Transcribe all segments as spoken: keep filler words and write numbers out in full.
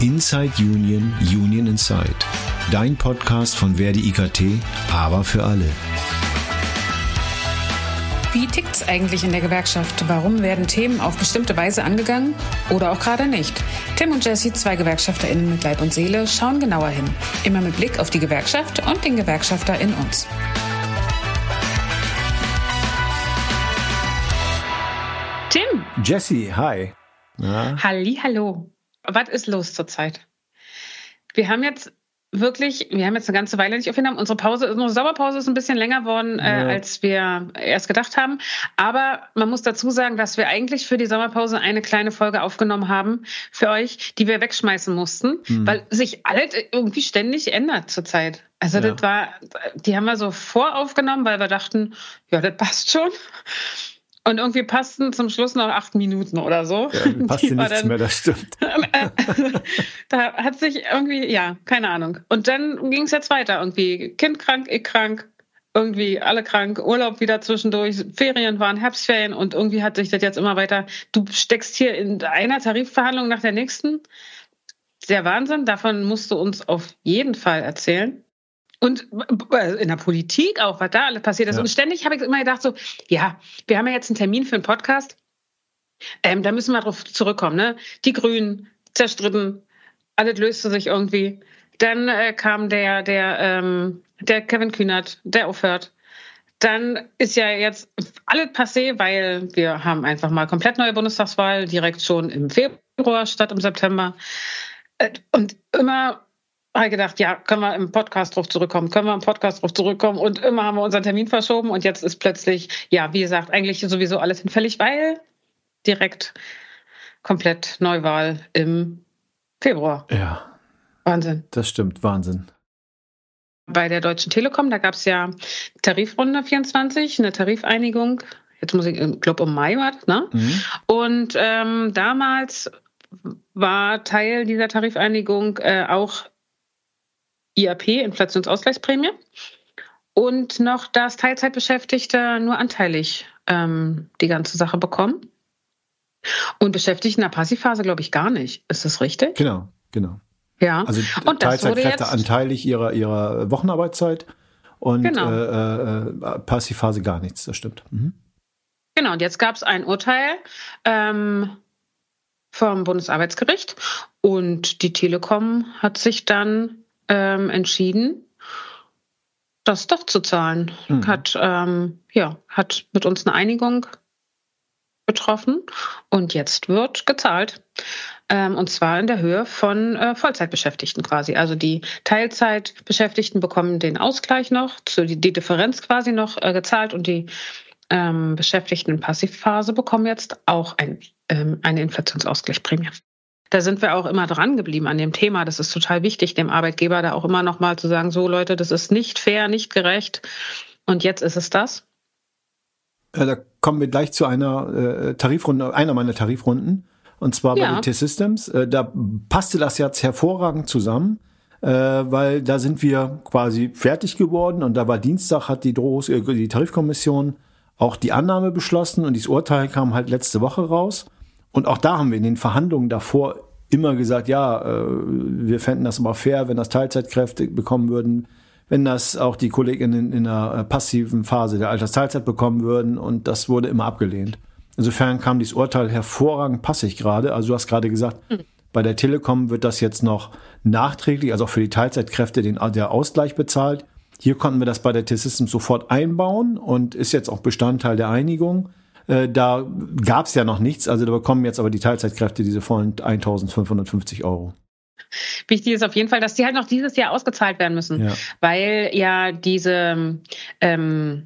Inside Union, Union Inside. Dein Podcast von Verdi I K T, aber für alle. Wie tickt's eigentlich in der Gewerkschaft? Warum werden Themen auf bestimmte Weise angegangen oder auch gerade nicht? Tim und Jessie, zwei GewerkschafterInnen mit Leib und Seele, schauen genauer hin. Immer mit Blick auf die Gewerkschaft und den Gewerkschafter in uns. Tim! Jessie, hi. Ja. Halli, hallo. Was ist los zurzeit? Wir haben jetzt wirklich, wir haben jetzt eine ganze Weile nicht aufgenommen. Unsere Pause, unsere Sommerpause ist ein bisschen länger geworden, ja. äh, als wir erst gedacht haben. Aber man muss dazu sagen, dass wir eigentlich für die Sommerpause eine kleine Folge aufgenommen haben für euch, die wir wegschmeißen mussten, hm. weil sich alles irgendwie ständig ändert zurzeit. Also ja. das war, die haben wir so voraufgenommen, weil wir dachten, ja, das passt schon. Und irgendwie passten zum Schluss noch acht Minuten oder so. Ja, passte nichts dann, mehr, das stimmt. Da hat sich irgendwie, ja, keine Ahnung. Und dann ging es jetzt weiter irgendwie. Kind krank, ich krank, irgendwie alle krank, Urlaub wieder zwischendurch, Ferien waren, Herbstferien und irgendwie hat sich das jetzt immer weiter. Du steckst hier in einer Tarifverhandlung nach der nächsten. Der Wahnsinn, davon musst du uns auf jeden Fall erzählen. Und in der Politik auch, was da alles passiert ist. Ja. Und ständig habe ich immer gedacht so, ja, wir haben ja jetzt einen Termin für einen Podcast. Ähm, da müssen wir drauf zurückkommen, ne? Die Grünen, zerstritten, alles löste sich irgendwie. Dann äh, kam der, der, ähm, der Kevin Kühnert, der aufhört. Dann ist ja jetzt alles passé, weil wir haben einfach mal komplett neue Bundestagswahl, direkt schon im Februar statt im September. Äh, und immer habe ich gedacht, ja, können wir im Podcast drauf zurückkommen, können wir im Podcast drauf zurückkommen und immer haben wir unseren Termin verschoben und jetzt ist plötzlich, ja, wie gesagt, eigentlich sowieso alles hinfällig, weil direkt komplett Neuwahl im Februar. Ja. Wahnsinn. Das stimmt, Wahnsinn. Bei der Deutschen Telekom, da gab es ja Tarifrunde vierundzwanzig, eine Tarifeinigung, jetzt muss ich, ich glaube um Mai war das, ne? Mhm. Und ähm, damals war Teil dieser Tarifeinigung äh, auch I A P, Inflationsausgleichsprämie, und noch, dass Teilzeitbeschäftigte nur anteilig ähm, die ganze Sache bekommen. Und Beschäftigte in der Passivphase, glaube ich, gar nicht. Ist das richtig? Genau, genau. Ja. Also und Teilzeitkräfte anteilig ihrer, ihrer Wochenarbeitszeit und genau. äh, äh, Passivphase gar nichts, das stimmt. Mhm. Genau, und jetzt gab es ein Urteil ähm, vom Bundesarbeitsgericht und die Telekom hat sich dann Ähm, entschieden, das doch zu zahlen. Mhm. Hat, ähm, ja, hat mit uns eine Einigung getroffen und jetzt wird gezahlt. Ähm, und zwar in der Höhe von äh, Vollzeitbeschäftigten quasi. Also die Teilzeitbeschäftigten bekommen den Ausgleich noch, zu, die, die Differenz quasi noch äh, gezahlt und die ähm, Beschäftigten in Passivphase bekommen jetzt auch ein, ähm, eine Inflationsausgleichsprämie. Da sind wir auch immer dran geblieben an dem Thema. Das ist total wichtig, dem Arbeitgeber da auch immer noch mal zu sagen, so Leute, das ist nicht fair, nicht gerecht. Und jetzt ist es das. Ja, da kommen wir gleich zu einer äh, Tarifrunde, einer meiner Tarifrunden. Und zwar ja. bei den T-Systems. Äh, da passte das jetzt hervorragend zusammen, äh, weil da sind wir quasi fertig geworden. Und da war Dienstag, hat die, Dros, äh, die Tarifkommission auch die Annahme beschlossen. Und dieses Urteil kam halt letzte Woche raus. Und auch da haben wir in den Verhandlungen davor immer gesagt, ja, äh, wir fänden das aber fair, wenn das Teilzeitkräfte bekommen würden, wenn das auch die Kolleginnen in der passiven Phase der Altersteilzeit bekommen würden. Und das wurde immer abgelehnt. Insofern kam dieses Urteil hervorragend passig gerade. Also du hast gerade gesagt, mhm. bei der Telekom wird das jetzt noch nachträglich, also auch für die Teilzeitkräfte, den, der Ausgleich bezahlt. Hier konnten wir das bei der T-Systems sofort einbauen und ist jetzt auch Bestandteil der Einigung. Da gab es ja noch nichts, also da bekommen jetzt aber die Teilzeitkräfte diese vollen eintausendfünfhundertfünfzig Euro. Wichtig ist auf jeden Fall, dass die halt noch dieses Jahr ausgezahlt werden müssen, ja. weil ja diese ähm,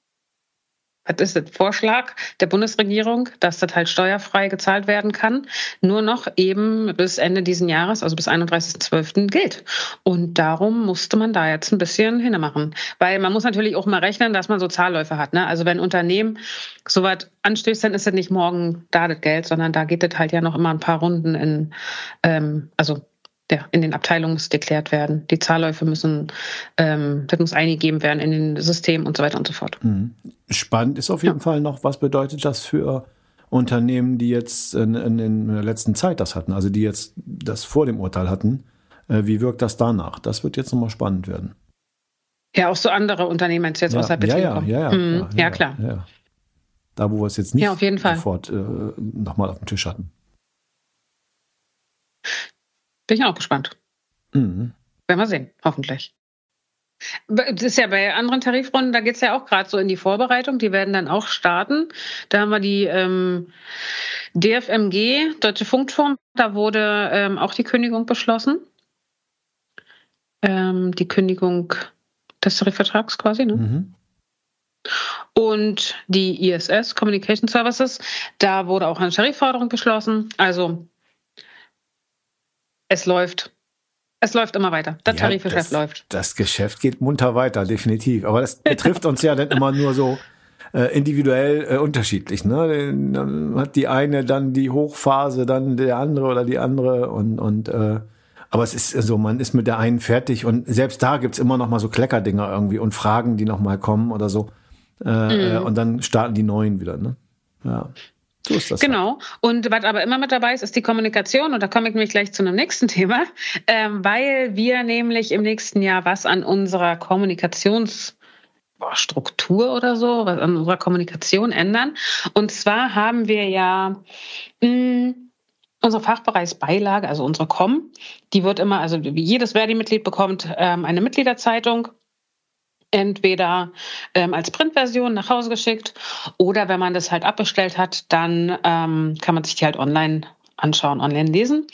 was ist das, Vorschlag der Bundesregierung, dass das halt steuerfrei gezahlt werden kann, nur noch eben bis Ende diesen Jahres, also bis einunddreißigsten zwölften gilt. Und darum musste man da jetzt ein bisschen hinmachen. Weil man muss natürlich auch mal rechnen, dass man so Zahlläufe hat. Ne? Also wenn ein Unternehmen sowas anstößt, dann ist das nicht morgen da das Geld, sondern da geht das halt ja noch immer ein paar Runden in, ähm, also ja, in den Abteilungen muss deklärt werden. Die Zahlläufe müssen, ähm, das muss eingegeben werden in den Systemen und so weiter und so fort. Spannend ist auf jeden ja. Fall noch, was bedeutet das für Unternehmen, die jetzt in, in, in der letzten Zeit das hatten, also die jetzt das vor dem Urteil hatten. Äh, wie wirkt das danach? Das wird jetzt nochmal spannend werden. Ja, auch so andere Unternehmen meinst du jetzt ja, aus der ja, ja, ja, ja, hm, klar, ja, ja, klar. Ja, ja. Da, wo wir es jetzt nicht ja, auf jeden Fall. sofort äh, nochmal auf dem Tisch hatten. Bin ich auch gespannt. Mhm. Werden wir sehen, hoffentlich. Das ist ja bei anderen Tarifrunden, da geht es ja auch gerade so in die Vorbereitung. Die werden dann auch starten. Da haben wir die ähm, D F M G, Deutsche Funkturm, da wurde ähm, auch die Kündigung beschlossen. Ähm, die Kündigung des Tarifvertrags quasi, ne? Mhm. Und die I S S, Communication Services, da wurde auch eine Tarifforderung beschlossen. Also es läuft. Es läuft immer weiter. Das ja, Tarifgeschäft das, läuft. Das Geschäft geht munter weiter, definitiv. Aber das betrifft uns ja dann immer nur so äh, individuell äh, unterschiedlich. Ne? Dann hat die eine dann die Hochphase, dann der andere oder die andere. Und, und äh, aber es ist so, also, man ist mit der einen fertig. Und selbst da gibt's immer noch mal so Kleckerdinger irgendwie und Fragen, die noch mal kommen oder so. Äh, mhm. Und dann starten die neuen wieder. Ne? Ja. So ist das genau. Halt. Und was aber immer mit dabei ist, ist die Kommunikation. Und da komme ich nämlich gleich zu einem nächsten Thema, ähm, weil wir nämlich im nächsten Jahr was an unserer Kommunikationsstruktur oder so, was an unserer Kommunikation ändern. Und zwar haben wir ja mh, unsere Fachbereichsbeilage, also unsere Com, die wird immer, also wie jedes Verdi-Mitglied bekommt ähm, eine Mitgliederzeitung. Entweder ähm, als Printversion nach Hause geschickt oder wenn man das halt abbestellt hat, dann ähm, kann man sich die halt online anschauen, online lesen.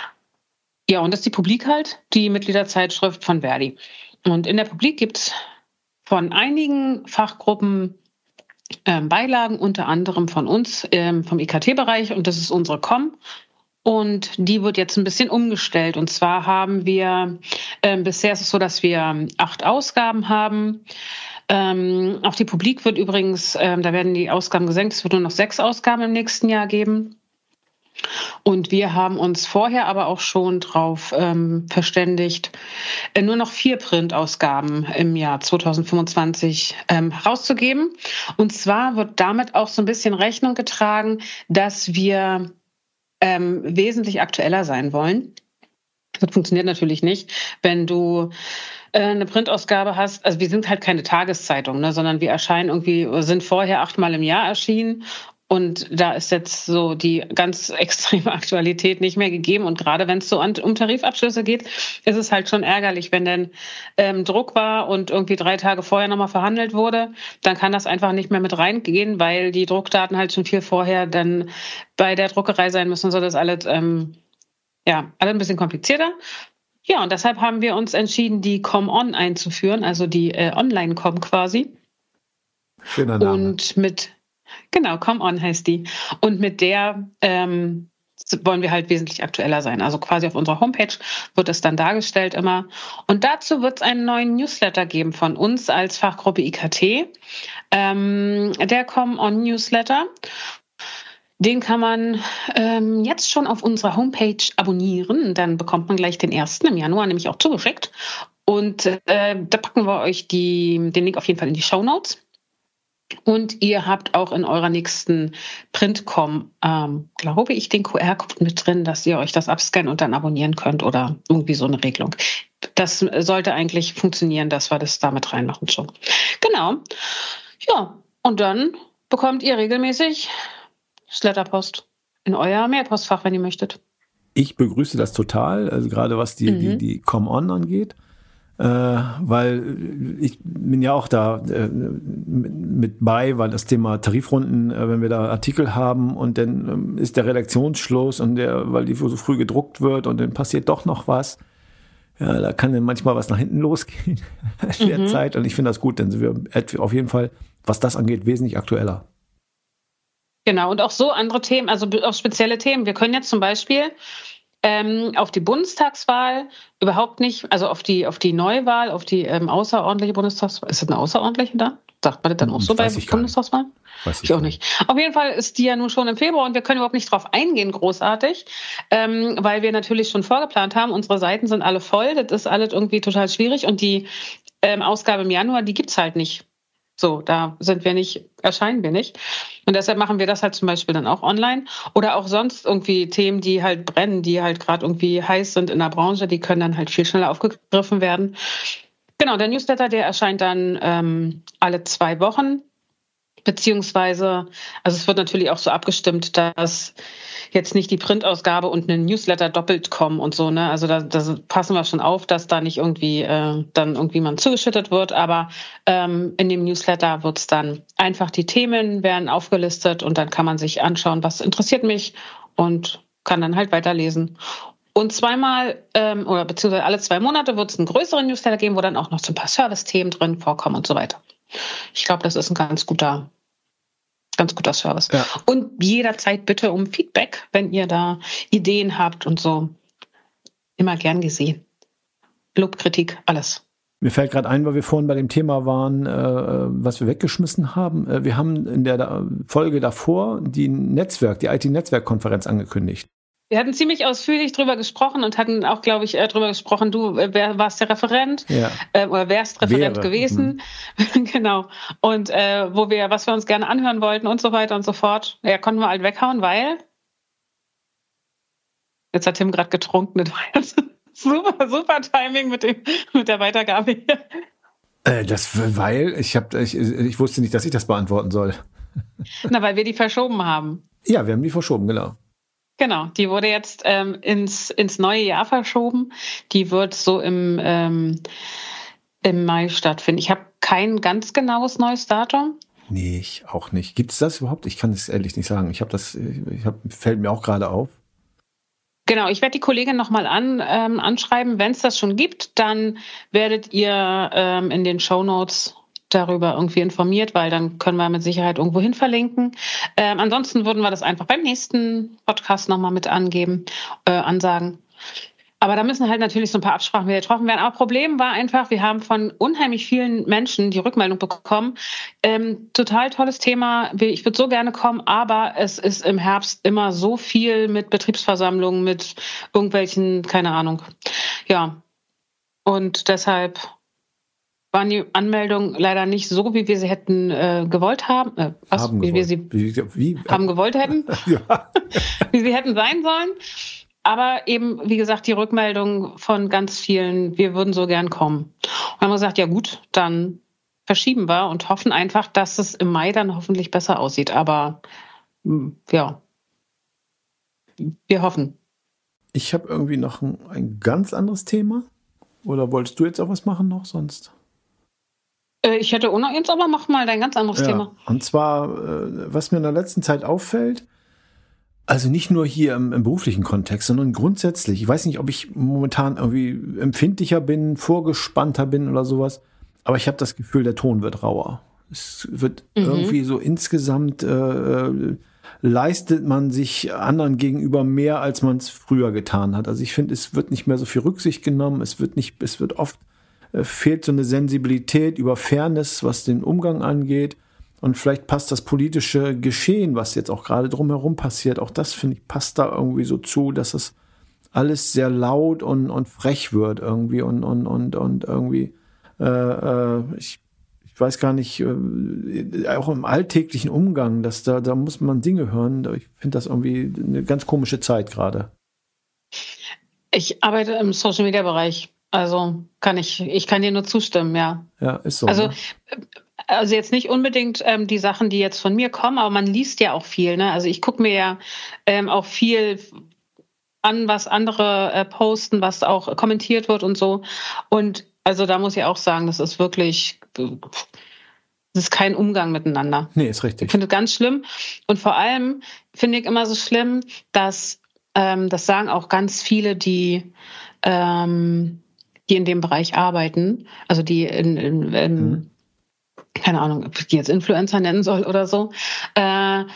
Ja, und das ist die Publik halt, die Mitgliederzeitschrift von Verdi. Und in der Publik gibt es von einigen Fachgruppen ähm, Beilagen, unter anderem von uns ähm, vom I K T-Bereich, und das ist unsere Com. Und die wird jetzt ein bisschen umgestellt. Und zwar haben wir, äh, bisher ist es so, dass wir acht Ausgaben haben. Ähm, auch die Publik wird übrigens, ähm, da werden die Ausgaben gesenkt. Es wird nur noch sechs Ausgaben im nächsten Jahr geben. Und wir haben uns vorher aber auch schon drauf ähm, verständigt, äh, nur noch vier Printausgaben im Jahr zwanzig fünfundzwanzig ähm, herauszugeben. Und zwar wird damit auch so ein bisschen Rechnung getragen, dass wir Ähm, wesentlich aktueller sein wollen. Das funktioniert natürlich nicht, wenn du äh, eine Printausgabe hast. Also wir sind halt keine Tageszeitung, ne, sondern wir erscheinen irgendwie, sind vorher achtmal im Jahr erschienen. Und da ist jetzt so die ganz extreme Aktualität nicht mehr gegeben. Und gerade wenn es so an, um Tarifabschlüsse geht, ist es halt schon ärgerlich, wenn dann ähm, Druck war und irgendwie drei Tage vorher nochmal verhandelt wurde, dann kann das einfach nicht mehr mit reingehen, weil die Druckdaten halt schon viel vorher dann bei der Druckerei sein müssen. So, das alles, ähm, ja, alles ein bisschen komplizierter. Ja, und deshalb haben wir uns entschieden, die Com-On einzuführen, also die äh, Online-Com quasi. Schöner Name. Und mit Genau, Com-On heißt die. Und mit der ähm, wollen wir halt wesentlich aktueller sein. Also quasi auf unserer Homepage wird es dann dargestellt immer. Und dazu wird es einen neuen Newsletter geben von uns als Fachgruppe I K T. Ähm, der Com-On-Newsletter. Den kann man ähm, jetzt schon auf unserer Homepage abonnieren. Dann bekommt man gleich den ersten im Januar nämlich auch zugeschickt. Und äh, da packen wir euch die, den Link auf jeden Fall in die Shownotes. Und ihr habt auch in eurer nächsten Printcom, ähm, glaube ich, den Q R-Code mit drin, dass ihr euch das abscannen und dann abonnieren könnt oder irgendwie so eine Regelung. Das sollte eigentlich funktionieren, dass wir das damit reinmachen schon. Genau. Ja, und dann bekommt ihr regelmäßig Sletterpost in euer Mailpostfach, wenn ihr möchtet. Ich begrüße das total, also gerade was die, mhm. die, die Com-On angeht. Äh, weil ich bin ja auch da äh, mit bei, weil das Thema Tarifrunden, äh, wenn wir da Artikel haben und dann ähm, ist der Redaktionsschluss und der, weil die so früh gedruckt wird und dann passiert doch noch was, ja, da kann dann manchmal was nach hinten losgehen in der mhm. Zeit, und ich finde das gut, dann sind wir auf jeden Fall, was das angeht, wesentlich aktueller. Genau, und auch so andere Themen, also auch spezielle Themen. Wir können jetzt zum Beispiel Ähm, auf die Bundestagswahl überhaupt nicht, also auf die auf die Neuwahl, auf die ähm, außerordentliche Bundestagswahl. Ist das eine außerordentliche da? Sagt man das dann auch so bei Bundestagswahl? Weiß ich, ich auch nicht. Auf jeden Fall ist die ja nun schon im Februar und wir können überhaupt nicht drauf eingehen, großartig, ähm, weil wir natürlich schon vorgeplant haben. Unsere Seiten sind alle voll, das ist alles irgendwie total schwierig und die ähm, Ausgabe im Januar, die gibt's halt nicht. So, da sind wir nicht, erscheinen wir nicht. Und deshalb machen wir das halt zum Beispiel dann auch online. Oder auch sonst irgendwie Themen, die halt brennen, die halt gerade irgendwie heiß sind in der Branche, die können dann halt viel schneller aufgegriffen werden. Genau, der Newsletter, der erscheint dann ähm, alle zwei Wochen. Beziehungsweise, also es wird natürlich auch so abgestimmt, dass jetzt nicht die Printausgabe und ein Newsletter doppelt kommen und so, ne? Also da, da passen wir schon auf, dass da nicht irgendwie äh, dann irgendwie man zugeschüttet wird. Aber ähm, in dem Newsletter wird's dann einfach, die Themen werden aufgelistet und dann kann man sich anschauen, was interessiert mich und kann dann halt weiterlesen. Und zweimal ähm, oder beziehungsweise alle zwei Monate wird es einen größeren Newsletter geben, wo dann auch noch so ein paar Service-Themen drin vorkommen und so weiter. Ich glaube, das ist ein ganz guter Ganz guter Service. Ja. Und jederzeit bitte um Feedback, wenn ihr da Ideen habt und so. Immer gern gesehen. Lob, Kritik, alles. Mir fällt gerade ein, weil wir vorhin bei dem Thema waren, äh, was wir weggeschmissen haben. Äh, wir haben in der Folge davor die Netzwerk, die I T-Netzwerkkonferenz angekündigt. Wir hatten ziemlich ausführlich drüber gesprochen und hatten auch, glaube ich, drüber gesprochen, du wer, warst der Referent ja. äh, oder wärst Referent Wäre. gewesen. Mhm. Genau. Und äh, wo wir, was wir uns gerne anhören wollten und so weiter und so fort. Ja, konnten wir halt weghauen, weil jetzt hat Tim gerade getrunken. Das war jetzt super, super Timing mit, dem, mit der Weitergabe hier. Äh, das, weil ich, hab, ich, ich wusste nicht, dass ich das beantworten soll. Na, weil wir die verschoben haben. Ja, wir haben die verschoben, genau. Genau, die wurde jetzt ähm, ins, ins neue Jahr verschoben. Die wird so im, ähm, im Mai stattfinden. Ich habe kein ganz genaues neues Datum. Nee, ich auch nicht. Gibt es das überhaupt? Ich kann es ehrlich nicht sagen. Ich habe das, ich hab, fällt mir auch gerade auf. Genau, ich werde die Kollegin nochmal an, ähm, anschreiben. Wenn es das schon gibt, dann werdet ihr ähm, in den Shownotes darüber irgendwie informiert, weil dann können wir mit Sicherheit irgendwo hin verlinken. Ähm, ansonsten würden wir das einfach beim nächsten Podcast nochmal mit angeben, äh, ansagen. Aber da müssen halt natürlich so ein paar Absprachen wieder getroffen werden. Aber Problem war einfach, wir haben von unheimlich vielen Menschen die Rückmeldung bekommen, ähm, total tolles Thema, ich würde so gerne kommen, aber es ist im Herbst immer so viel mit Betriebsversammlungen, mit irgendwelchen, keine Ahnung. Ja, und deshalb waren die Anmeldungen leider nicht so, wie wir sie hätten äh, gewollt haben. Äh, was, haben wie gewollt. wir sie wie, wie, haben gewollt hätten. Ja. Wie sie hätten sein sollen. Aber eben, wie gesagt, die Rückmeldung von ganz vielen, wir würden so gern kommen. Und dann haben wir gesagt, ja gut, dann verschieben wir und hoffen einfach, dass es im Mai dann hoffentlich besser aussieht. Aber ja, wir hoffen. Ich habe irgendwie noch ein, ein ganz anderes Thema. Oder wolltest du jetzt auch was machen noch sonst? Ich hätte auch noch eins, aber mach mal dein ganz anderes ja, Thema. Und zwar, was mir in der letzten Zeit auffällt, also nicht nur hier im, im beruflichen Kontext, sondern grundsätzlich. Ich weiß nicht, ob ich momentan irgendwie empfindlicher bin, vorgespannter bin oder sowas, aber ich habe das Gefühl, der Ton wird rauer. Es wird mhm. irgendwie so insgesamt äh, leistet man sich anderen gegenüber mehr, als man es früher getan hat. Also ich finde, es wird nicht mehr so viel Rücksicht genommen. Es wird nicht, es wird oft äh, fehlt so eine Sensibilität über Fairness, was den Umgang angeht. Und vielleicht passt das politische Geschehen, was jetzt auch gerade drumherum passiert, auch das, finde ich, passt da irgendwie so zu, dass es alles sehr laut und, und frech wird irgendwie und, und, und, und irgendwie, äh, äh, ich, ich weiß gar nicht, äh, auch im alltäglichen Umgang, dass da, da muss man Dinge hören. Ich finde das irgendwie eine ganz komische Zeit gerade. Ich arbeite im Social-Media-Bereich, also kann ich, ich kann dir nur zustimmen, ja. Ja, ist so. Also, ne? Also jetzt nicht unbedingt ähm, die Sachen, die jetzt von mir kommen, aber man liest ja auch viel. Ne? Also ich gucke mir ja ähm, auch viel an, was andere äh, posten, was auch kommentiert wird und so. Und also da muss ich auch sagen, das ist wirklich, das ist kein Umgang miteinander. Nee, ist richtig. Ich finde es ganz schlimm. Und vor allem finde ich immer so schlimm, dass, ähm, das sagen auch ganz viele, die, ähm, die in dem Bereich arbeiten, also die in, in, in mhm. keine Ahnung, ob ich die jetzt Influencer nennen soll oder so. Äh,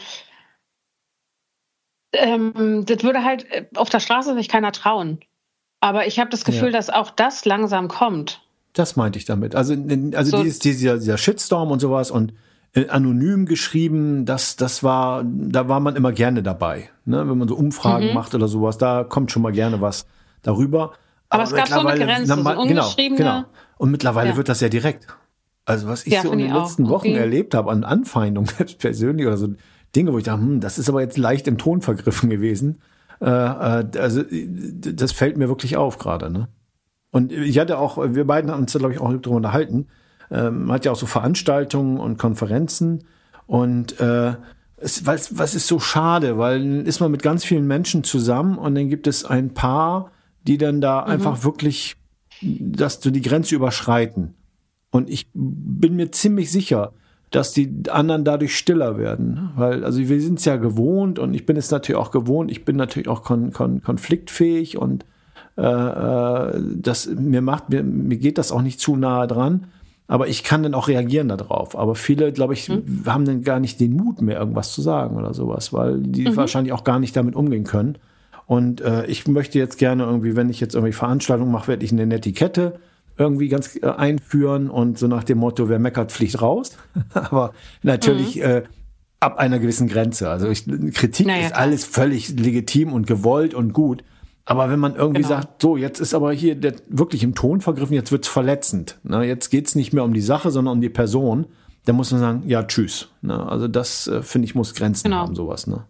ähm, das würde halt auf der Straße sich keiner trauen. Aber ich habe das Gefühl, ja. dass auch das langsam kommt. Das meinte ich damit. Also, also so. dieses, dieser, dieser Shitstorm und sowas und äh, anonym geschrieben, das, das war, da war man immer gerne dabei. Ne? Wenn man so Umfragen mhm. macht oder sowas, da kommt schon mal gerne was darüber. Aber, Aber es gab so eine Grenze, na, so genau, genau. Und mittlerweile ja. wird das ja direkt. Also was ich ja, so in den letzten auch. Wochen okay. erlebt habe an Anfeindungen, selbst persönlich oder so Dinge, wo ich dachte, hm, das ist aber jetzt leicht im Ton vergriffen gewesen. Äh, also das fällt mir wirklich auf gerade, ne? Und ich hatte auch, wir beiden haben uns da, glaube ich, auch darüber unterhalten. Ähm, man hat ja auch so Veranstaltungen und Konferenzen und äh, es, was, was ist so schade, weil dann ist man mit ganz vielen Menschen zusammen und dann gibt es ein paar, die dann da mhm. einfach wirklich, dass so die Grenze überschreiten. Und ich bin mir ziemlich sicher, dass die anderen dadurch stiller werden. Weil, also wir sind es ja gewohnt und ich bin es natürlich auch gewohnt. Ich bin natürlich auch kon- kon- konfliktfähig und äh, das, mir macht, mir, mir geht das auch nicht zu nahe dran. Aber ich kann dann auch reagieren darauf. Aber viele, glaube ich, mhm. haben dann gar nicht den Mut mehr, irgendwas zu sagen oder sowas, weil die mhm. wahrscheinlich auch gar nicht damit umgehen können. Und äh, ich möchte jetzt gerne irgendwie, wenn ich jetzt irgendwie Veranstaltungen mache, werde ich eine Netiquette irgendwie ganz äh, einführen und so nach dem Motto, wer meckert, fliegt raus. Aber natürlich mhm. äh, ab einer gewissen Grenze. Also ich, Kritik naja, ist alles völlig legitim und gewollt und gut. Aber wenn man irgendwie genau. sagt, so, jetzt ist aber hier der wirklich im Ton vergriffen, jetzt wird's verletzend. Ne? Jetzt geht's nicht mehr um die Sache, sondern um die Person. Dann muss man sagen, ja, tschüss. Ne? Also das, äh, finde ich, muss Grenzen genau. haben, sowas. Ne?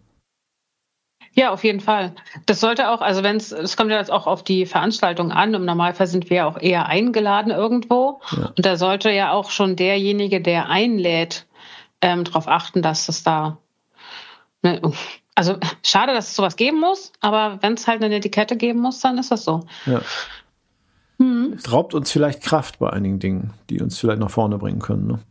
Ja, auf jeden Fall. Das sollte auch, also wenn es, es kommt ja jetzt auch auf die Veranstaltung an. Im Normalfall sind wir ja auch eher eingeladen irgendwo. Ja. Und da sollte ja auch schon derjenige, der einlädt, ähm, darauf achten, dass es da, ne, also schade, dass es sowas geben muss, aber wenn es halt eine Etikette geben muss, dann ist das so. Ja. Hm. Es raubt uns vielleicht Kraft bei einigen Dingen, die uns vielleicht nach vorne bringen können, ne?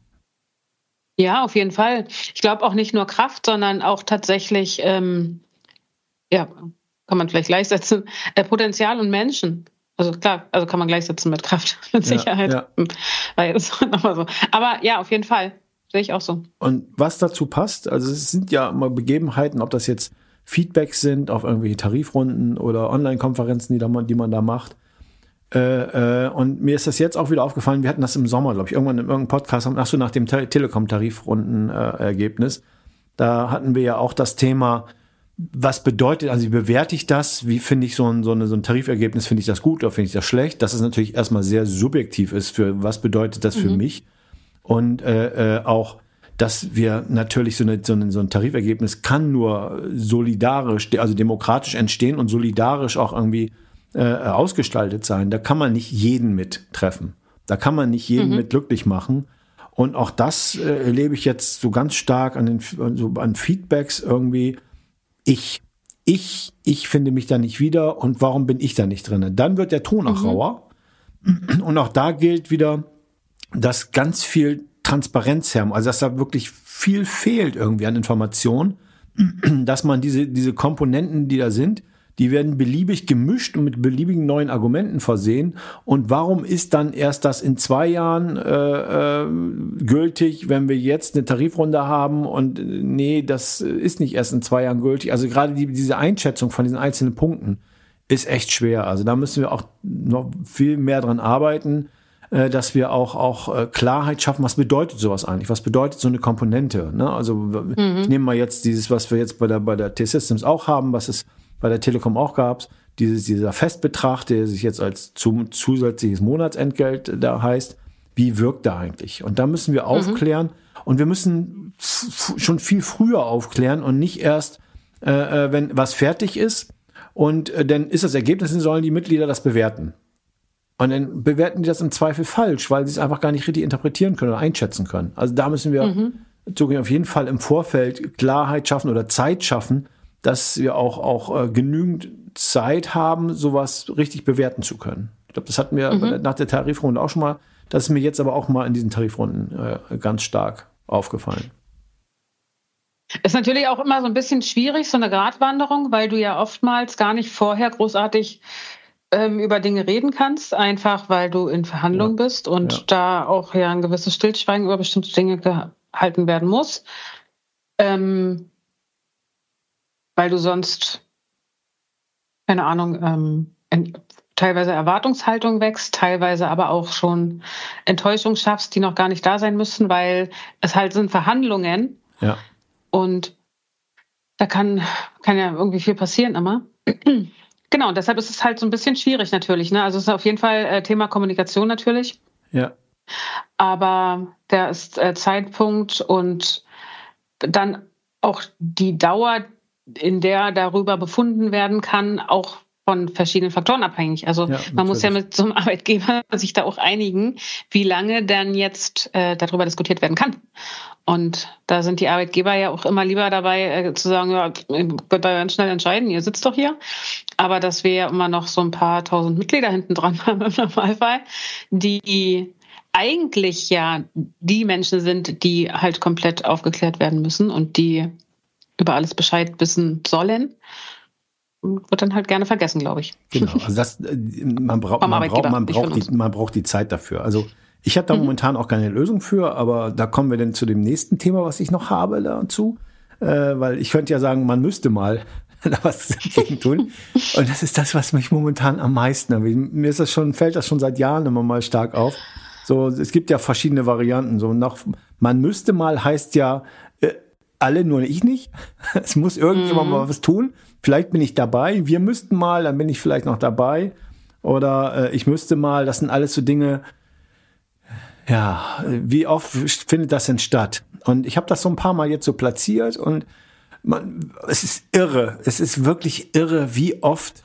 Ja, auf jeden Fall. Ich glaube auch nicht nur Kraft, sondern auch tatsächlich, ähm, ja, kann man vielleicht gleichsetzen, äh, Potenzial und Menschen. Also klar, also kann man gleichsetzen mit Kraft, mit Sicherheit. Ja, ja. Weil das nochmal so. Aber ja, auf jeden Fall. Sehe ich auch so. Und was dazu passt, also es sind ja immer Begebenheiten, ob das jetzt Feedbacks sind auf irgendwelche Tarifrunden oder Online-Konferenzen, die, da man, die man da macht. Äh, äh, und mir ist das jetzt auch wieder aufgefallen, wir hatten das im Sommer, glaube ich, irgendwann in irgendeinem Podcast, ach so, nach dem Te- Telekom-Tarifrunden-Ergebnis, äh, da hatten wir ja auch das Thema, was bedeutet, also wie bewerte ich das, wie finde ich so ein, so, eine, so ein Tarifergebnis, finde ich das gut oder finde ich das schlecht, dass es natürlich erstmal sehr subjektiv ist, für was bedeutet das für mhm. mich. Und äh, äh, auch, dass wir natürlich so, eine, so, eine, so ein Tarifergebnis kann nur solidarisch, also demokratisch entstehen und solidarisch auch irgendwie äh, ausgestaltet sein. Da kann man nicht jeden mittreffen. Da kann man nicht jeden mhm. mit glücklich machen. Und auch das äh, erlebe ich jetzt so ganz stark an den so an Feedbacks irgendwie. Ich, ich, ich finde mich da nicht wieder und warum bin ich da nicht drin? Dann wird der Ton auch mhm. rauer. Und auch da gilt wieder, dass ganz viel Transparenz haben, also dass da wirklich viel fehlt irgendwie an Informationen, dass man diese diese Komponenten, die da sind, die werden beliebig gemischt und mit beliebigen neuen Argumenten versehen. Und warum ist dann erst das in zwei Jahren äh, äh, gültig, wenn wir jetzt eine Tarifrunde haben und äh, nee, das ist nicht erst in zwei Jahren gültig. Also gerade die, diese Einschätzung von diesen einzelnen Punkten ist echt schwer. Also da müssen wir auch noch viel mehr dran arbeiten, dass wir auch auch Klarheit schaffen, was bedeutet sowas eigentlich? Was bedeutet so eine Komponente? Ne? Also mhm. ich nehme mal jetzt dieses, was wir jetzt bei der bei der T-Systems auch haben, was es bei der Telekom auch gab, dieses dieser Festbetrag, der sich jetzt als zum, zusätzliches Monatsentgelt da heißt. Wie wirkt der eigentlich? Und da müssen wir aufklären mhm. und wir müssen f- schon viel früher aufklären und nicht erst, äh, wenn was fertig ist und äh, dann ist das Ergebnis, dann sollen die Mitglieder das bewerten. Und dann bewerten die das im Zweifel falsch, weil sie es einfach gar nicht richtig interpretieren können oder einschätzen können. Also da müssen wir mhm. auf jeden Fall im Vorfeld Klarheit schaffen oder Zeit schaffen, dass wir auch, auch äh, genügend Zeit haben, sowas richtig bewerten zu können. Ich glaube, das hatten wir mhm. nach der Tarifrunde auch schon mal. Das ist mir jetzt aber auch mal in diesen Tarifrunden äh, ganz stark aufgefallen. Ist natürlich auch immer so ein bisschen schwierig, so eine Gratwanderung, weil du ja oftmals gar nicht vorher großartig über Dinge reden kannst, einfach weil du in Verhandlungen ja. bist und ja. da auch ja ein gewisses Stillschweigen über bestimmte Dinge gehalten werden muss, ähm, weil du sonst, keine Ahnung, ähm, in, teilweise Erwartungshaltung wächst, teilweise aber auch schon Enttäuschung schaffst, die noch gar nicht da sein müssen, weil es halt sind Verhandlungen ja. und da kann, kann ja irgendwie viel passieren immer. Genau, deshalb ist es halt so ein bisschen schwierig natürlich. Ne? Also es ist auf jeden Fall äh, Thema Kommunikation natürlich. Ja. aber der ist äh, Zeitpunkt und dann auch die Dauer, in der darüber befunden werden kann, auch von verschiedenen Faktoren abhängig. Also ja, man muss ja mit so einem Arbeitgeber sich da auch einigen, wie lange dann jetzt äh, darüber diskutiert werden kann. Und da sind die Arbeitgeber ja auch immer lieber dabei, äh, zu sagen, ja, ihr könnt da ganz schnell entscheiden, ihr sitzt doch hier. Aber dass wir ja immer noch so ein paar tausend Mitglieder hinten dran haben im Normalfall, die eigentlich ja die Menschen sind, die halt komplett aufgeklärt werden müssen und die über alles Bescheid wissen sollen, wird dann halt gerne vergessen, glaube ich. Genau, also das, man braucht, man braucht, man braucht die, man braucht die Zeit dafür. Also ich habe da mhm. momentan auch keine Lösung für, aber da kommen wir dann zu dem nächsten Thema, was ich noch habe dazu, äh, weil ich könnte ja sagen, man müsste mal da was dagegen tun. Und das ist das, was mich momentan am meisten, mir ist das schon, fällt das schon seit Jahren immer mal stark auf. So, es gibt ja verschiedene Varianten. So nach, man müsste mal heißt ja äh, alle, nur ich nicht. Es muss irgendjemand mhm. mal was tun. Vielleicht bin ich dabei. Wir müssten mal, dann bin ich vielleicht noch dabei. Oder äh, ich müsste mal. Das sind alles so Dinge. Ja, wie oft findet das denn statt? Und ich habe das so ein paar Mal jetzt so platziert und man, es ist irre. Es ist wirklich irre, wie oft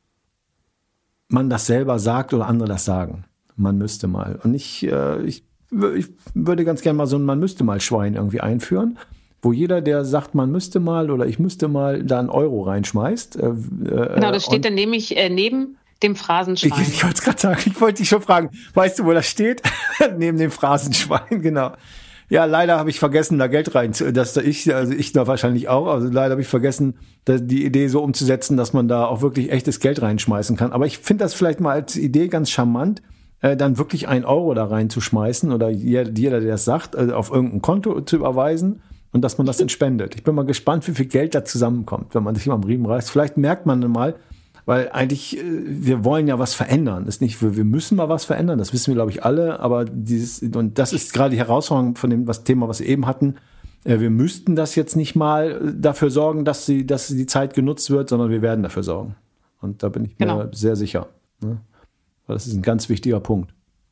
man das selber sagt oder andere das sagen. Man müsste mal. Und ich, äh, ich, ich würde ganz gerne mal so ein Man müsste mal Schwein irgendwie einführen, wo jeder, der sagt, man müsste mal oder ich müsste mal, da einen Euro reinschmeißt. Äh, genau, das steht dann nämlich äh, neben dem Phrasenschwein. Ich, ich wollte es gerade sagen, ich wollte dich schon fragen, weißt du, wo das steht? Neben dem Phrasenschwein, genau. Ja, leider habe ich vergessen, da Geld rein zu, dass ich, also ich da wahrscheinlich auch, also leider habe ich vergessen, die Idee so umzusetzen, dass man da auch wirklich echtes Geld reinschmeißen kann. Aber ich finde das vielleicht mal als Idee ganz charmant, äh, dann wirklich ein Euro da reinzuschmeißen oder jeder, jeder der das sagt, also auf irgendein Konto zu überweisen und dass man das dann spendet. Ich bin mal gespannt, wie viel Geld da zusammenkommt, wenn man sich mal am Riemen reißt. Vielleicht merkt man dann mal, weil eigentlich, wir wollen ja was verändern. Das ist nicht, wir müssen mal was verändern, das wissen wir, glaube ich, alle. Aber dieses, und das ist gerade die Herausforderung von dem was Thema, was wir eben hatten. Wir müssten das jetzt nicht mal dafür sorgen, dass sie, dass die Zeit genutzt wird, sondern wir werden dafür sorgen. Und da bin ich mir genau. sehr sicher. Ne? Weil das ist ein ganz wichtiger Punkt.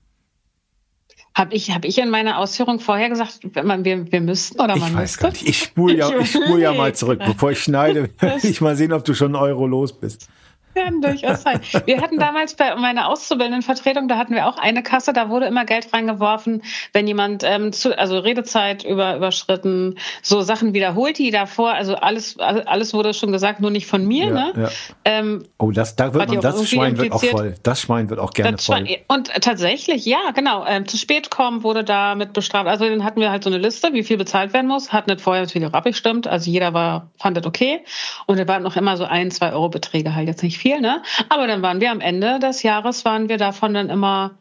Habe ich, hab ich in meiner Ausführung vorher gesagt, wir, wir müssten oder man Ich weiß müsste? gar nicht. Ich spule ja, ich spul ja mal zurück, bevor ich schneide. Will ich mal sehen, ob du schon einen Euro los bist. Kann durchaus sein. Wir hatten damals bei meiner Auszubildendenvertretung, da hatten wir auch eine Kasse, da wurde immer Geld reingeworfen, wenn jemand, ähm, zu, also Redezeit über, überschritten, so Sachen wiederholt, die davor, also alles, alles wurde schon gesagt, nur nicht von mir. Ja, ne? Ja. Ähm, oh, das, da wird man, das Schwein wird auch voll. Das Schwein wird auch gerne voll. Und tatsächlich, ja, genau. Ähm, zu spät kommen wurde da mit bestraft. Also dann hatten wir halt so eine Liste, wie viel bezahlt werden muss, hatten nicht vorher natürlich auch abgestimmt, also jeder war, fand das okay. Und da waren noch immer so ein, zwei Euro Beträge halt, jetzt nicht viel, ne? Aber dann waren wir am Ende des Jahres, waren wir davon dann immer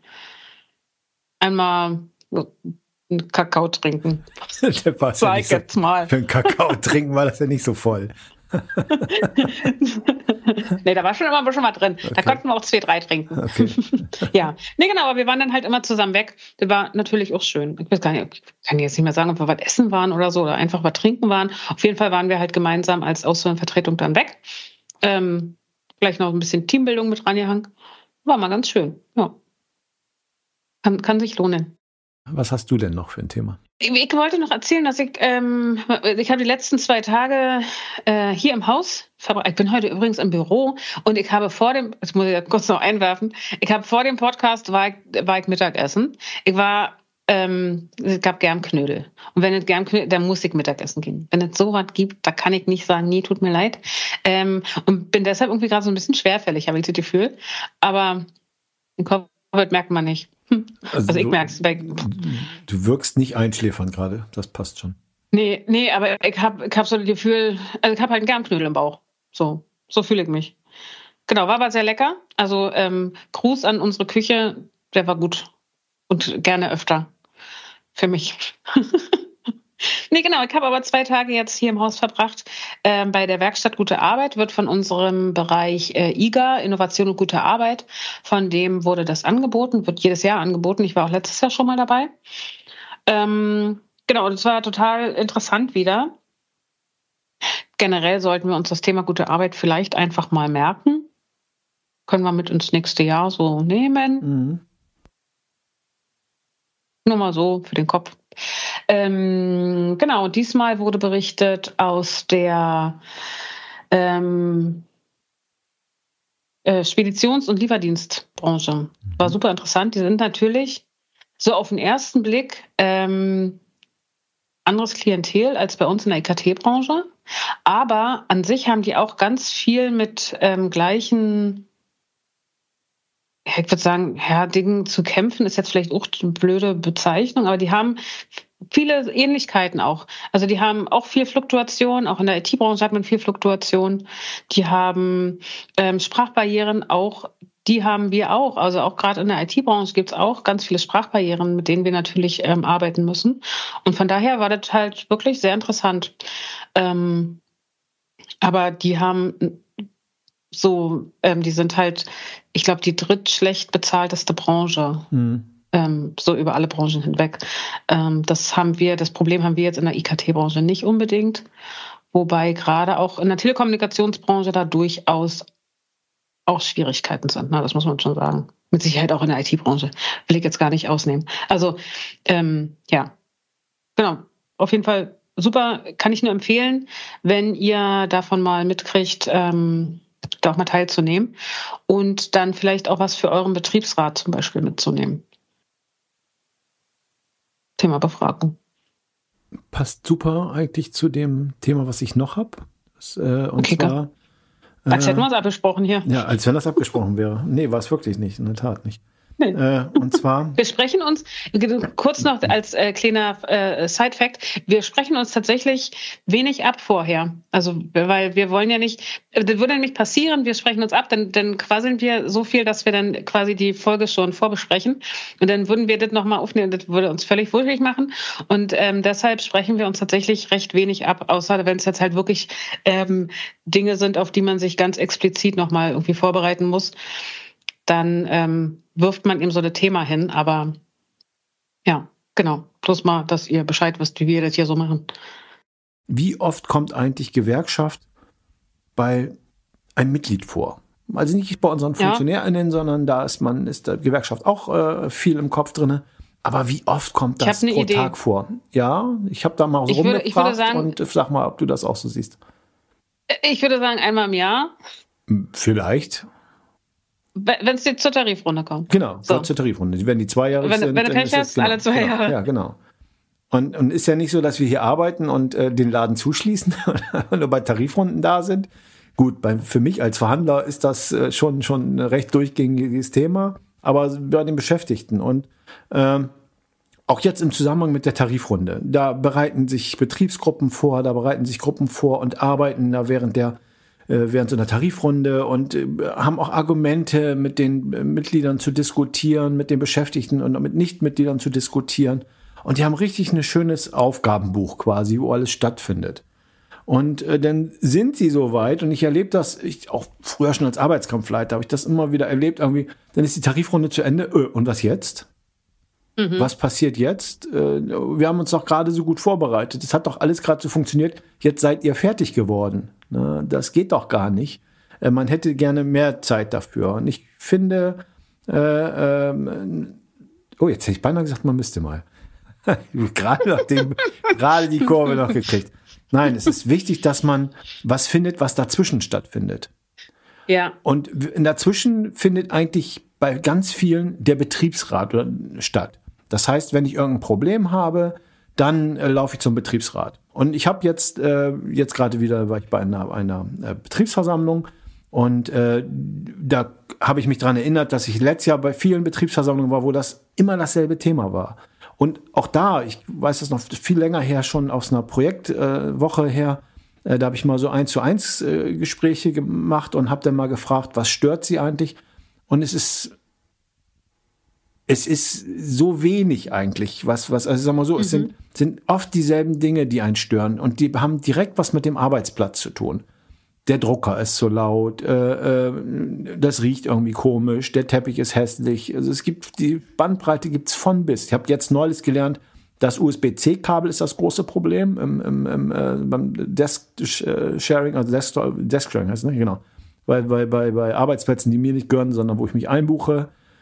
einmal einen Kakao trinken. Der war ja nicht so, jetzt mal. Für einen Kakao trinken war das ja nicht so voll. Nee, da war schon immer ein bisschen was drin. Okay. Da konnten wir auch zwei, drei trinken. Okay. Ja, nee, genau, aber wir waren dann halt immer zusammen weg. Das war natürlich auch schön. Ich weiß gar nicht, ich kann jetzt nicht mehr sagen, ob wir was essen waren oder so oder einfach was trinken waren. Auf jeden Fall waren wir halt gemeinsam als Auswahlvertretung dann weg. Ähm, Vielleicht noch ein bisschen Teambildung mit rangehangen. War mal ganz schön. Ja. Kann, kann sich lohnen. Was hast du denn noch für ein Thema? Ich, ich wollte noch erzählen, dass ich, ähm, ich habe die letzten zwei Tage äh, hier im Haus verbracht. Ich bin heute übrigens im Büro und ich habe vor dem, das muss ich jetzt kurz noch einwerfen, ich habe vor dem Podcast war ich, war ich Mittagessen. Ich war Ähm, es gab Germknödel. Und wenn es Germknödel, dann muss ich Mittagessen gehen. Wenn es sowas gibt, da kann ich nicht sagen, nee, tut mir leid. Ähm, und bin deshalb irgendwie gerade so ein bisschen schwerfällig, habe ich das Gefühl. Aber im Kopf merkt man nicht. Hm. Also, also ich merke es. Du wirkst nicht einschläfernd gerade, das passt schon. Nee, nee, aber ich habe ich hab so das Gefühl, also ich habe halt einen Germknödel im Bauch. So, so fühle ich mich. Genau, war aber sehr lecker. Also ähm, Gruß an unsere Küche, der war gut. Und gerne öfter. Für mich. Nee, genau. Ich habe aber zwei Tage jetzt hier im Haus verbracht. Ähm, bei der Werkstatt Gute Arbeit wird von unserem Bereich äh, I G A, Innovation und Gute Arbeit, von dem wurde das angeboten, wird jedes Jahr angeboten. Ich war auch letztes Jahr schon mal dabei. Ähm, genau, das war total interessant wieder. Generell sollten wir uns das Thema Gute Arbeit vielleicht einfach mal merken. Können wir mit ins nächste Jahr so nehmen. Mhm. Nur mal so für den Kopf. Ähm, genau, diesmal wurde berichtet aus der ähm, äh, Speditions- und Lieferdienstbranche. War super interessant. Die sind natürlich so auf den ersten Blick ähm, anderes Klientel als bei uns in der I K T-Branche. Aber an sich haben die auch ganz viel mit ähm, gleichen, ich würde sagen, ja, Dingen zu kämpfen, ist jetzt vielleicht auch eine blöde Bezeichnung, aber die haben viele Ähnlichkeiten auch. Also die haben auch viel Fluktuation, auch in der I T-Branche hat man viel Fluktuation. Die haben ähm, Sprachbarrieren auch, die haben wir auch. Also auch gerade in der I T-Branche gibt es auch ganz viele Sprachbarrieren, mit denen wir natürlich ähm, arbeiten müssen. Und von daher war das halt wirklich sehr interessant. Ähm, aber die haben so, ähm, die sind halt, ich glaube, die drittschlecht bezahlteste Branche. Mhm. Ähm, so über alle Branchen hinweg. Ähm, das haben wir, das Problem haben wir jetzt in der I K T-Branche nicht unbedingt. Wobei gerade auch in der Telekommunikationsbranche da durchaus auch Schwierigkeiten sind. Na, das muss man schon sagen. Mit Sicherheit auch in der I T-Branche. Will ich jetzt gar nicht ausnehmen. Also, ähm, ja, genau. Auf jeden Fall super, kann ich nur empfehlen, wenn ihr davon mal mitkriegt, ähm, da auch mal teilzunehmen und dann vielleicht auch was für euren Betriebsrat zum Beispiel mitzunehmen. Thema Befragung. Passt super eigentlich zu dem Thema, was ich noch habe. Äh, und okay, zwar... Äh, als hätten wir uns abgesprochen hier. Ja, als wenn das abgesprochen wäre. Nee, war es wirklich nicht, in der Tat nicht. Nee. Äh, und zwar... Wir sprechen uns, kurz noch als äh, kleiner äh, Side-Fact, wir sprechen uns tatsächlich wenig ab vorher. Also, weil wir wollen ja nicht, das würde nämlich passieren, wir sprechen uns ab, dann, dann quasseln wir so viel, dass wir dann quasi die Folge schon vorbesprechen. Und dann würden wir das nochmal aufnehmen, das würde uns völlig wuschig machen. Und ähm, deshalb sprechen wir uns tatsächlich recht wenig ab, außer wenn es jetzt halt wirklich ähm, Dinge sind, auf die man sich ganz explizit nochmal irgendwie vorbereiten muss. Dann ähm, wirft man ihm so ein Thema hin, aber ja, genau. Bloß mal, dass ihr Bescheid wisst, wie wir das hier so machen. Wie oft kommt eigentlich Gewerkschaft bei einem Mitglied vor? Also nicht bei unseren FunktionärInnen, ja. sondern da ist man, ist der Gewerkschaft auch äh, viel im Kopf drin. Aber wie oft kommt das pro Idee. Tag vor? Ja, ich habe da mal so ich rumgefragt würde, ich würde sagen, und sag mal, ob du das auch so siehst. Ich würde sagen, einmal im Jahr. Vielleicht. Wenn es dir zur Tarifrunde kommt. Genau, so. zur Tarifrunde. Wenn die zwei Jahre wenn, sind, wenn du Pech hast, genau, alle zwei genau, Jahre. Ja, genau. Und, und ist ja nicht so, dass wir hier arbeiten und äh, den Laden zuschließen und nur bei Tarifrunden da sind. Gut, bei, für mich als Verhandler ist das äh, schon, schon ein recht durchgängiges Thema, aber bei den Beschäftigten. Und ähm, auch jetzt im Zusammenhang mit der Tarifrunde, da bereiten sich Betriebsgruppen vor, da bereiten sich Gruppen vor und arbeiten da während der während so einer Tarifrunde und haben auch Argumente, mit den Mitgliedern zu diskutieren, mit den Beschäftigten und mit Nichtmitgliedern zu diskutieren. Und die haben richtig ein schönes Aufgabenbuch quasi, wo alles stattfindet. Und äh, dann sind sie so weit, und ich erlebe das, ich auch früher schon als Arbeitskampfleiter, habe ich das immer wieder erlebt, irgendwie, dann ist die Tarifrunde zu Ende, öh, und was jetzt? Mhm. Was passiert jetzt? Äh, wir haben uns doch gerade so gut vorbereitet, das hat doch alles gerade so funktioniert, jetzt seid ihr fertig geworden. Ne? Das geht doch gar nicht. Äh, man hätte gerne mehr Zeit dafür. Und ich finde, äh, ähm, oh, jetzt hätte ich beinahe gesagt, man müsste mal. gerade nachdem, gerade die Kurve noch gekriegt. Nein, es ist wichtig, dass man was findet, was dazwischen stattfindet. Ja. Und dazwischen findet eigentlich bei ganz vielen der Betriebsrat statt. Das heißt, wenn ich irgendein Problem habe, dann äh, laufe ich zum Betriebsrat. Und ich habe jetzt, äh, jetzt gerade wieder, war ich bei einer, einer äh, Betriebsversammlung und äh, da habe ich mich dran erinnert, dass ich letztes Jahr bei vielen Betriebsversammlungen war, wo das immer dasselbe Thema war. Und auch da, ich weiß das noch viel länger her, schon aus einer Projektwoche äh, her, äh, da habe ich mal so eins zu eins äh, Gespräche gemacht und habe dann mal gefragt, was stört Sie eigentlich? Und es ist Es ist so wenig eigentlich, was, was, also sagen wir so, mhm. es sind, sind oft dieselben Dinge, die einen stören und die haben direkt was mit dem Arbeitsplatz zu tun. Der Drucker ist so laut, äh, äh, das riecht irgendwie komisch, der Teppich ist hässlich. Also es gibt, die Bandbreite gibt's von bis. Ich habe jetzt neulich gelernt, das U S B C Kabel ist das große Problem im, im, im, äh, beim Desk-Sharing, also Desk-Sharing heißt es, ne? Genau. Weil bei, bei, bei Arbeitsplätzen, die mir nicht gehören, sondern wo ich mich einbuche,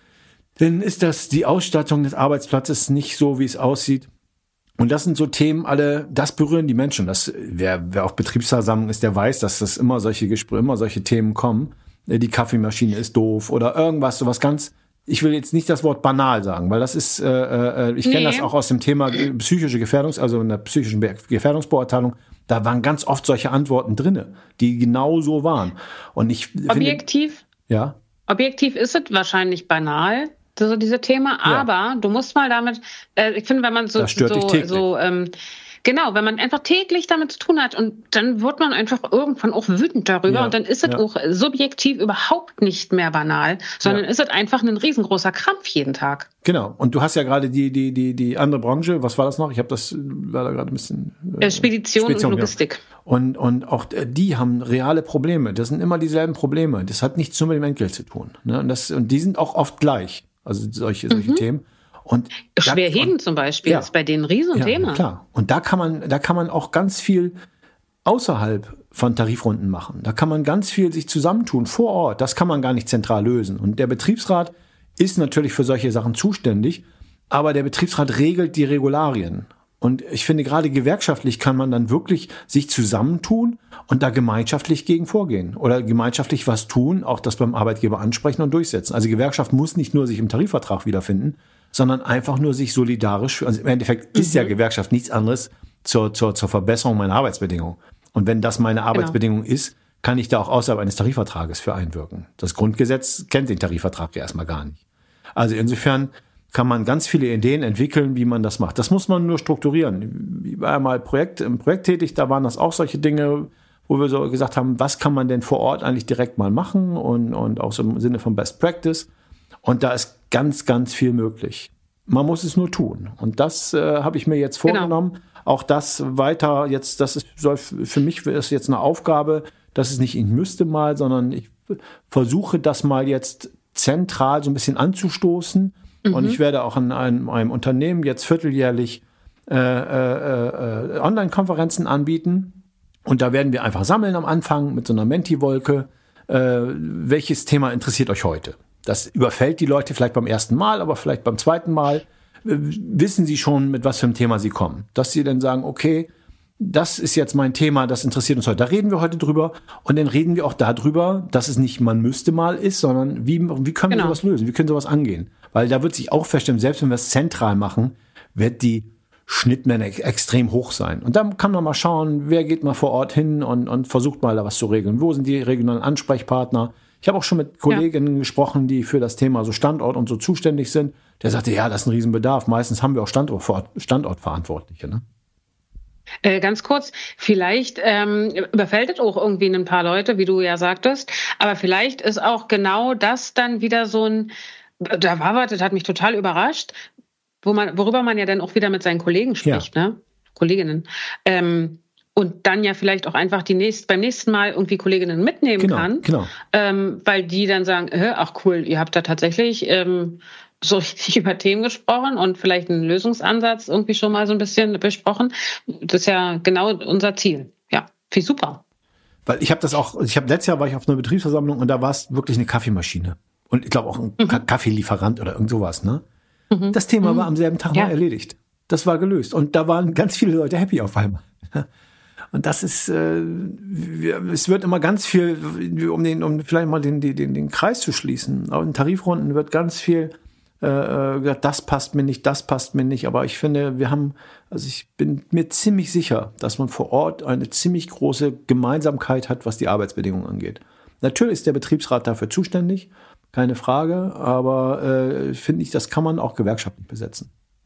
dann ist das die Ausstattung des Arbeitsplatzes nicht so, wie es aussieht. Und das sind so Themen, alle, das berühren die Menschen. Das, wer, wer auf Betriebsversammlung ist, der weiß, dass das immer solche Gespräche, immer solche Themen kommen. Die Kaffeemaschine ist doof oder irgendwas, sowas ganz, ich will jetzt nicht das Wort banal sagen, weil das ist, äh, äh, ich kenne nee. das auch aus dem Thema psychische Gefährdungs-, also in der psychischen Be- Gefährdungsbeurteilung, da waren ganz oft solche Antworten drinne, die genau so waren. Und ich Objektiv? Finde, ja. Objektiv ist es wahrscheinlich banal, so diese Thema, aber ja. du musst mal damit, äh, ich finde, wenn man so, so, so ähm, genau, wenn man einfach täglich damit zu tun hat und dann wird man einfach irgendwann auch wütend darüber ja, und dann ist es ja. auch subjektiv überhaupt nicht mehr banal, sondern ja. ist es einfach ein riesengroßer Krampf jeden Tag. Genau. Und du hast ja gerade die die die die andere Branche. Was war das noch? Ich habe das war da gerade ein bisschen äh, Spedition, Spedition und Logistik. Ja. Und und auch die haben reale Probleme. Das sind immer dieselben Probleme. Das hat nichts nur mit dem Entgelt zu tun. Ne? Und das und die sind auch oft gleich. Also solche solche mhm. Themen. Und Schwerheben zum Beispiel ja, ist bei denen ein Riesenthema. Ja, klar. Und da kann man, da kann man auch ganz viel außerhalb von Tarifrunden machen. Da kann man ganz viel sich zusammentun vor Ort. Das kann man gar nicht zentral lösen. Und der Betriebsrat ist natürlich für solche Sachen zuständig, aber der Betriebsrat regelt die Regularien. Und ich finde, gerade gewerkschaftlich kann man dann wirklich sich zusammentun und da gemeinschaftlich gegen vorgehen oder gemeinschaftlich was tun, auch das beim Arbeitgeber ansprechen und durchsetzen. Also Gewerkschaft muss nicht nur sich im Tarifvertrag wiederfinden, sondern einfach nur sich solidarisch, also im Endeffekt ist mhm. ja Gewerkschaft nichts anderes zur, zur, zur Verbesserung meiner Arbeitsbedingungen. Und wenn das meine Arbeitsbedingung genau. ist, kann ich da auch außerhalb eines Tarifvertrages für einwirken. Das Grundgesetz kennt den Tarifvertrag ja erstmal gar nicht. Also insofern kann man ganz viele Ideen entwickeln, wie man das macht. Das muss man nur strukturieren. Ich war ja mal Projekt, im Projekt tätig, da waren das auch solche Dinge, wo wir so gesagt haben, was kann man denn vor Ort eigentlich direkt mal machen und, und auch so im Sinne von Best Practice. Und da ist ganz, ganz viel möglich. Man muss es nur tun. Und das äh, habe ich mir jetzt vorgenommen. Genau. Auch das weiter jetzt, das ist, soll für mich ist jetzt eine Aufgabe, dass es nicht ich müsste mal, sondern ich versuche das mal jetzt zentral so ein bisschen anzustoßen. Mhm. Und ich werde auch in einem, einem Unternehmen jetzt vierteljährlich äh, äh, äh, Online-Konferenzen anbieten. Und da werden wir einfach sammeln am Anfang mit so einer Menti-Wolke. Äh, welches Thema interessiert euch heute? Das überfällt die Leute vielleicht beim ersten Mal, aber vielleicht beim zweiten Mal äh, wissen sie schon, mit was für einem Thema sie kommen. Dass sie dann sagen, okay, das ist jetzt mein Thema, das interessiert uns heute. Da reden wir heute drüber und dann reden wir auch darüber, dass es nicht man müsste mal ist, sondern wie, wie können genau. wir sowas lösen, wie können wir sowas angehen? Weil da wird sich auch feststellen, selbst wenn wir es zentral machen, wird die Schnittmenge extrem hoch sein. Und dann kann man mal schauen, wer geht mal vor Ort hin und, und versucht mal da was zu regeln. Wo sind die regionalen Ansprechpartner? Ich habe auch schon mit Kolleginnen ja. gesprochen, die für das Thema so Standort und so zuständig sind. Der sagte, ja, das ist ein Riesenbedarf. Meistens haben wir auch Standort, Standortverantwortliche. Ne? Äh, ganz kurz, vielleicht ähm, überfällt es auch irgendwie ein paar Leute, wie du ja sagtest. Aber vielleicht ist auch genau das dann wieder so ein, da war was, das hat mich total überrascht, wo man, worüber man ja dann auch wieder mit seinen Kollegen spricht, ja. ne? Kolleginnen. Ähm, und dann ja vielleicht auch einfach die nächst, beim nächsten Mal irgendwie Kolleginnen mitnehmen genau, kann, genau. Ähm, weil die dann sagen, ach cool, ihr habt da tatsächlich ähm, so richtig über Themen gesprochen und vielleicht einen Lösungsansatz irgendwie schon mal so ein bisschen besprochen. Das ist ja genau unser Ziel. Ja, viel super. Weil ich habe das auch, ich habe letztes Jahr war ich auf einer Betriebsversammlung und da war es wirklich eine Kaffeemaschine. Und ich glaube auch ein mhm. Kaffeelieferant oder irgend sowas, ne? Mhm. Das Thema mhm. war am selben Tag ja. mal erledigt. Das war gelöst. Und da waren ganz viele Leute happy auf einmal. Und das ist, äh, es wird immer ganz viel, um den, um vielleicht mal den, den, den Kreis zu schließen. Auch in Tarifrunden wird ganz viel äh, gesagt, das passt mir nicht, das passt mir nicht. Aber ich finde, wir haben, also ich bin mir ziemlich sicher, dass man vor Ort eine ziemlich große Gemeinsamkeit hat, was die Arbeitsbedingungen angeht. Natürlich ist der Betriebsrat dafür zuständig, keine Frage, aber äh, finde ich, das kann man auch gewerkschaftlich besetzen.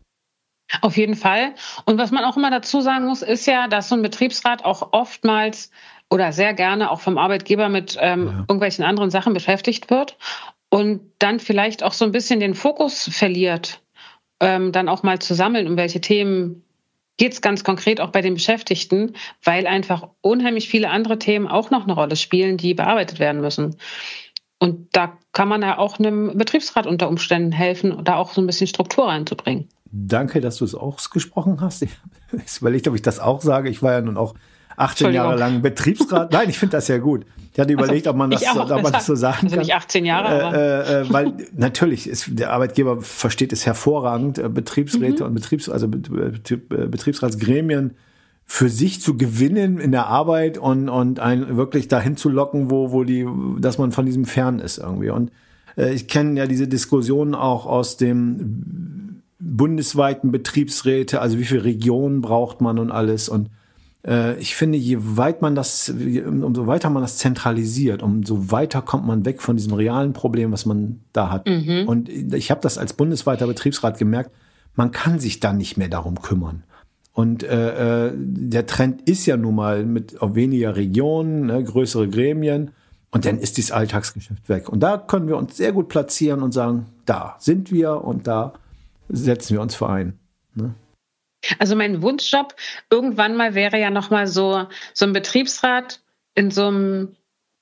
Auf jeden Fall. Und was man auch immer dazu sagen muss, ist ja, dass so ein Betriebsrat auch oftmals oder sehr gerne auch vom Arbeitgeber mit ähm, ja. irgendwelchen anderen Sachen beschäftigt wird und dann vielleicht auch so ein bisschen den Fokus verliert, ähm, dann auch mal zu sammeln, um welche Themen geht es ganz konkret auch bei den Beschäftigten, weil einfach unheimlich viele andere Themen auch noch eine Rolle spielen, die bearbeitet werden müssen. Und da kann man ja auch einem Betriebsrat unter Umständen helfen, da auch so ein bisschen Struktur reinzubringen. Danke, dass du es ausgesprochen hast. Ich habe überlegt, ob ich das auch sage. Ich war ja nun auch achtzehn Jahre lang Betriebsrat. Nein, ich finde das ja gut. Ich hatte überlegt, ob man das, auch, ob man das so sagen also kann. Nicht achtzehn Jahre, aber. Äh, äh, weil natürlich ist der Arbeitgeber versteht es hervorragend, Betriebsräte mhm. und Betriebs, also Betriebsratsgremien für sich zu gewinnen in der Arbeit und und einen wirklich dahin zu locken, wo wo die, dass man von diesem fern ist irgendwie. Und äh, ich kenne ja diese Diskussionen auch aus dem bundesweiten Betriebsräte, also wie viele Regionen braucht man und alles. Und äh, ich finde, je weit man das, umso weiter man das zentralisiert, umso weiter kommt man weg von diesem realen Problem, was man da hat. Mhm. Und ich habe das als bundesweiter Betriebsrat gemerkt, man kann sich da nicht mehr darum kümmern. Und äh, der Trend ist ja nun mal mit auf weniger Regionen, ne, größere Gremien. Und dann ist dieses Alltagsgeschäft weg. Und da können wir uns sehr gut platzieren und sagen, da sind wir und da setzen wir uns für ein. Ne? Also mein Wunschjob irgendwann mal wäre ja nochmal so, so ein Betriebsrat in so einem,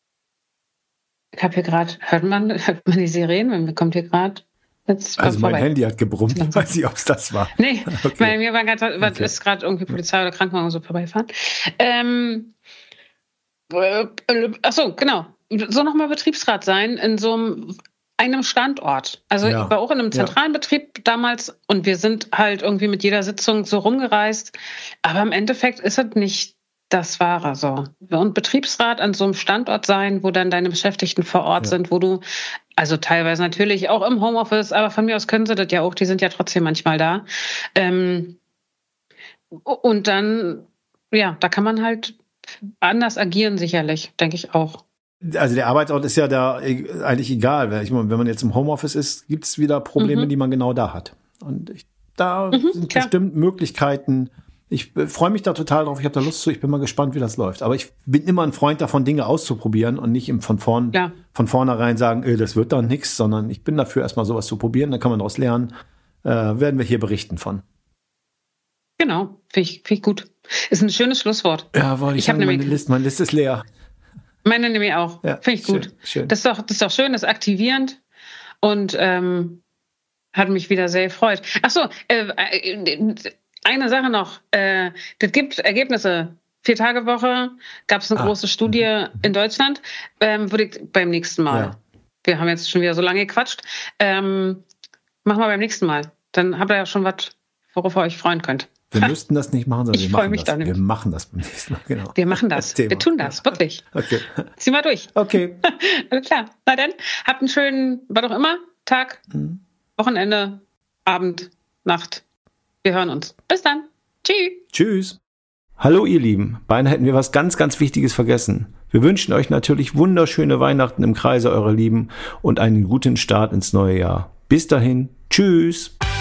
ich habe hier gerade, hört man, hört man die Sirenen? Mir kommt hier gerade. Also mein vorbei. Handy hat gebrummt, ich weiß nicht, ob es das war. Nee, okay. Bei mir war gerade, okay. ist gerade irgendwie Polizei oder Krankenwagen so vorbeifahren. Ähm, äh, ach so, genau. So nochmal Betriebsrat sein in so einem, einem Standort. Also ja. Ich war auch in einem zentralen ja. Betrieb damals und wir sind halt irgendwie mit jeder Sitzung so rumgereist. Aber im Endeffekt ist es nicht das Wahre so. Und Betriebsrat an so einem Standort sein, wo dann deine Beschäftigten vor Ort ja. sind, wo du, also teilweise natürlich auch im Homeoffice, aber von mir aus können sie das ja auch, die sind ja trotzdem manchmal da. Ähm, und dann, ja, da kann man halt anders agieren sicherlich, denke ich auch. Also der Arbeitsort ist ja da eigentlich egal. Ich meine, wenn man jetzt im Homeoffice ist, gibt es wieder Probleme, mhm. die man genau da hat. Und ich, da mhm, sind klar. bestimmt Möglichkeiten. Ich freue mich da total drauf. Ich habe da Lust zu. Ich bin mal gespannt, wie das läuft. Aber ich bin immer ein Freund davon, Dinge auszuprobieren und nicht von vorn, ja. von vornherein sagen, äh, das wird dann nichts, sondern ich bin dafür, erstmal sowas zu probieren. Dann kann man daraus lernen. Äh, werden wir hier berichten von. Genau, finde ich, find ich gut. Ist ein schönes Schlusswort. Ja, wollte ich, ich sagen, meine Liste, meine Liste ist leer. Meine nämlich auch. Ja, finde ich gut. Schön, schön. Das ist doch, das ist doch schön, das ist aktivierend und ähm, hat mich wieder sehr gefreut. Ach so, äh, eine Sache noch. Äh, das gibt Ergebnisse. Vier-Tage-Woche gab es eine ah. große Studie in Deutschland. Ähm, würde ich beim nächsten Mal. Ja. Wir haben jetzt schon wieder so lange gequatscht. Ähm, machen wir beim nächsten Mal. Dann habt ihr ja schon was, worauf ihr euch freuen könnt. Wir ha. müssten das nicht machen, sondern ich wir machen mich das. Da wir machen das beim nächsten Mal, genau. Wir machen das. Wir tun das, wirklich. Okay. Zieh mal durch. Okay. Alles klar. Na dann, habt einen schönen, was auch immer, Tag, mhm. Wochenende, Abend, Nacht. Wir hören uns. Bis dann. Tschüss. Tschüss. Hallo ihr Lieben. Beinahe hätten wir was ganz, ganz Wichtiges vergessen. Wir wünschen euch natürlich wunderschöne Weihnachten im Kreise eurer Lieben und einen guten Start ins neue Jahr. Bis dahin. Tschüss.